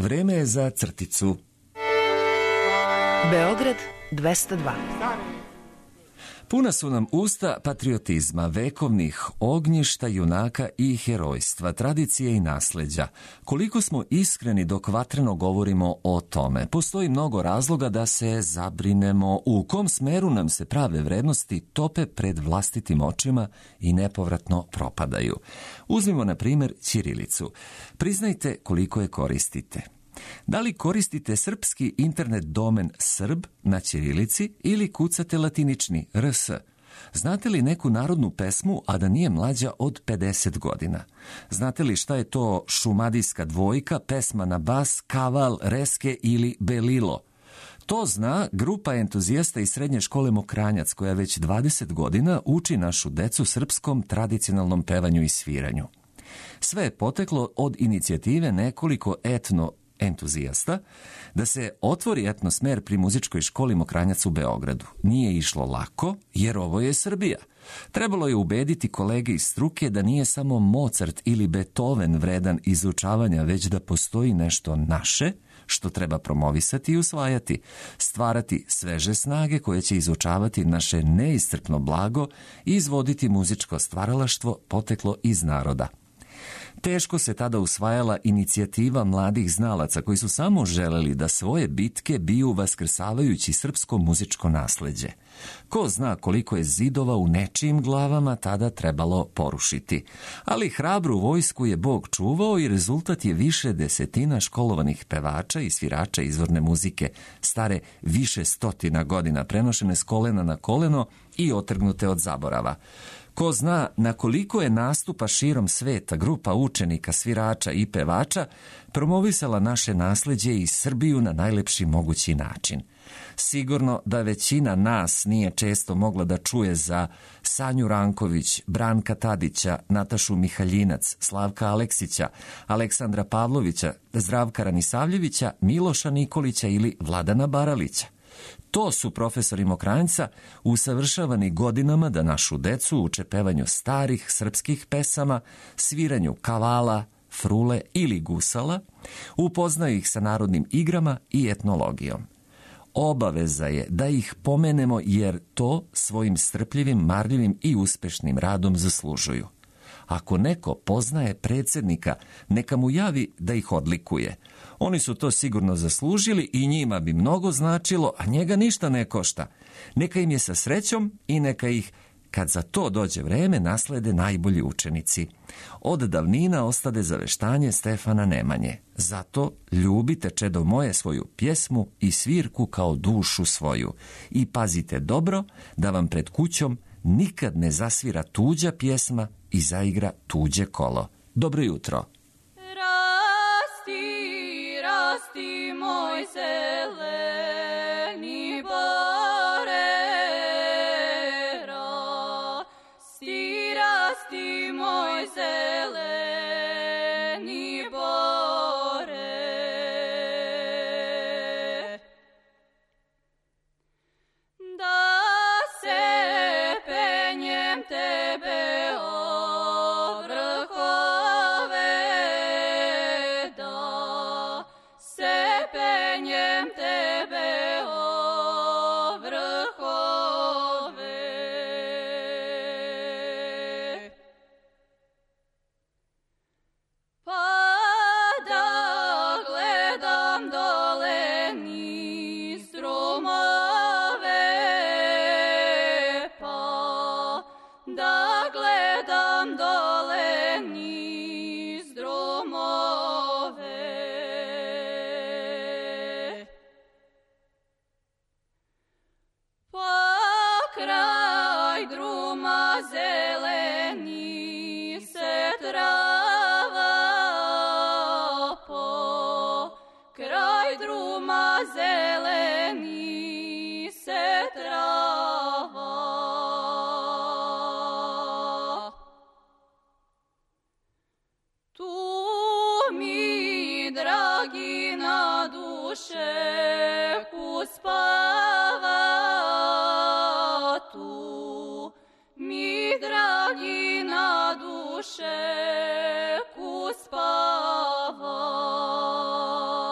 Vreme je za crticu. Beograd 202. Puna su nam usta patriotizma, vekovnih ognjišta, junaka i herojstva, tradicije i nasleđa. Koliko smo iskreni dok vatreno govorimo o tome. Postoji mnogo razloga da se zabrinemo u kom smeru nam se prave vrednosti tope pred vlastitim očima i nepovratno propadaju. Uzmimo na primjer ćirilicu. Priznajte koliko je koristite. Da li koristite srpski internet domen Srb na ćirilici ili kucate latinični RS? Znate li neku narodnu pesmu, a da nije mlađa od 50 godina? Znate li šta je to šumadijska dvojka, pesma na bas, kaval, reske ili belilo? To zna grupa entuzijasta iz srednje škole Mokranjac, koja već 20 godina uči našu decu srpskom tradicionalnom pevanju i sviranju. Sve je poteklo od inicijative nekoliko entuzijasta da se otvori etnosmer pri muzičkoj školi Mokranjac u Beogradu. Nije išlo lako, jer ovo je Srbija. Trebalo je ubediti kolege iz struke da nije samo Mozart ili Beethoven vredan izučavanja, već da postoji nešto naše, što treba promovisati i usvajati, stvarati sveže snage koje će izučavati naše neiscrpno blago i izvoditi muzičko stvaralaštvo poteklo iz naroda. Teško se tada usvajala inicijativa mladih znalaca koji su samo želeli da svoje bitke biju vaskrsavajući srpsko muzičko nasleđe. Ko zna koliko je zidova u nečijim glavama tada trebalo porušiti. Ali hrabru vojsku je Bog čuvao i rezultat je više desetina školovanih pevača i svirača izvorne muzike, stare više stotina godina, prenošene s kolena na koleno i otrgnute od zaborava. Ko zna na koliko je nastupa širom sveta grupa učenika, svirača i pevača promovisala naše nasleđe i Srbiju na najlepši mogući način. Sigurno da većina nas nije često mogla da čuje za Sanju Ranković, Branka Tadića, Natašu Mihaljinac, Slavka Aleksića, Aleksandra Pavlovića, Zdravka Ranisavljevića, Miloša Nikolića ili Vladana Baralića. To su profesori Mokranjca usavršavani godinama da našu decu uče pevanju starih srpskih pesama, sviranju kavala, frule ili gusala, upoznaju ih sa narodnim igrama i etnologijom. Obaveza je da ih pomenemo jer to svojim strpljivim, marljivim i uspešnim radom zaslužuju. Ako neko poznaje predsjednika, neka mu javi da ih odlikuje. Oni su to sigurno zaslužili i njima bi mnogo značilo, a njega ništa ne košta. Neka im je sa srećom i neka ih, kad za to dođe vreme, naslede najbolji učenici. Od davnina ostade zaveštanje Stefana Nemanje. Zato ljubite, čedo moje, svoju pjesmu i svirku kao dušu svoju. I pazite dobro da vam pred kućom nikad ne zasvira tuđa pjesma i zaigra tuđe kolo. Dobro jutro. Rasti moj zeleni bore, rasti moj zeleni bore. Da se penjem tebe o vrhove, penjem tebe o vrhove. Pa da gledam dole niz strumove, pa da gledam dole niz strumove. Kraj druma zeleni se trava, po kraj druma zeleni se trava. Tu mi, dragi, na duše uspava, dragi, na duše uspava.